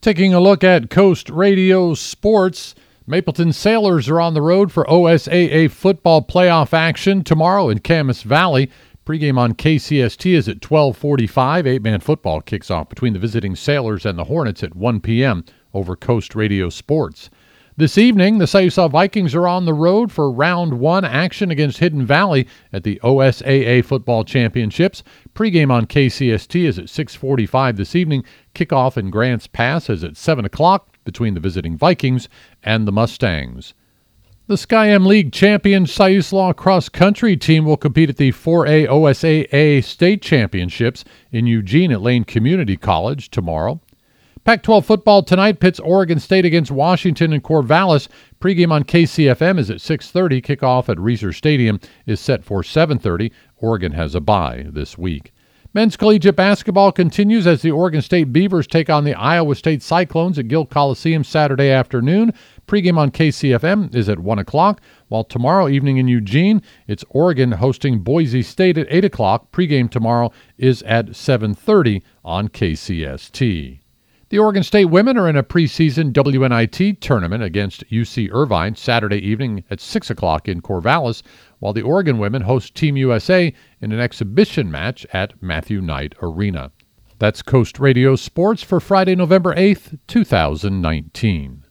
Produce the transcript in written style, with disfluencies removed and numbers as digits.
Taking a look at Coast Radio Sports, Mapleton Sailors are on the road for OSAA football playoff action tomorrow in Camas Valley. Pregame on KCST is at 12:45. 8-man football kicks off between the visiting Sailors and the Hornets at 1 p.m. over Coast Radio Sports. This evening, the Sayusa Vikings are on the road for round one action against Hidden Valley at the OSAA Football Championships. Pregame on KCST is at 6:45 this evening. Kickoff in Grants Pass is at 7 o'clock between the visiting Vikings and the Mustangs. The Sky-M League champion Sayuslaw Cross Country team will compete at the 4A OSAA State Championships in Eugene at Lane Community College tomorrow. Pac-12 football tonight pits Oregon State against Washington and Corvallis. Pregame on KCFM is at 6:30. Kickoff at Reser Stadium is set for 7:30. Oregon has a bye this week. Men's collegiate basketball continues as the Oregon State Beavers take on the Iowa State Cyclones at Gill Coliseum Saturday afternoon. Pregame on KCFM is at 1 o'clock, while tomorrow evening in Eugene, it's Oregon hosting Boise State at 8 o'clock. Pregame tomorrow is at 7:30 on KCST. The Oregon State women are in a preseason WNIT tournament against UC Irvine Saturday evening at 6 o'clock in Corvallis, while the Oregon women host Team USA in an exhibition match at Matthew Knight Arena. That's Coast Radio Sports for Friday, November 8th, 2019.